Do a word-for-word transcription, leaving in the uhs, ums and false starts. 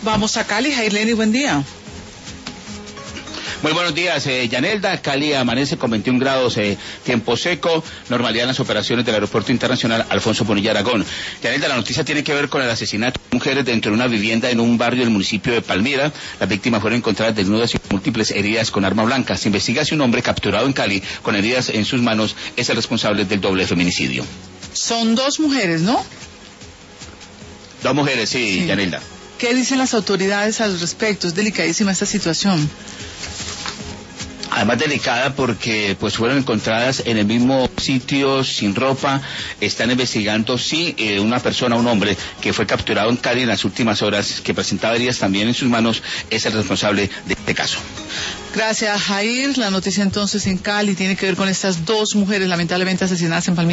Vamos a Cali, Jairleni, buen día. Muy buenos días, eh, Yanelda. Cali amanece con veintiún grados, eh, tiempo seco, normalidad en las operaciones del Aeropuerto Internacional Alfonso Bonilla Aragón. Yanelda, la noticia tiene que ver con el asesinato de mujeres dentro de una vivienda en un barrio del municipio de Palmira. Las víctimas fueron encontradas desnudas y múltiples heridas con arma blanca. Se investiga si un hombre capturado en Cali con heridas en sus manos es el responsable del doble feminicidio. Son dos mujeres, ¿no? Dos mujeres, sí, sí. Yanelda. ¿Qué dicen las autoridades al respecto? Es delicadísima esta situación. Además delicada porque pues fueron encontradas en el mismo sitio sin ropa. Están investigando si eh, una persona, un hombre que fue capturado en Cali en las últimas horas, que presentaba heridas también en sus manos, es el responsable de este caso. Gracias, Jair. La noticia entonces en Cali tiene que ver con estas dos mujeres lamentablemente asesinadas en Palmira.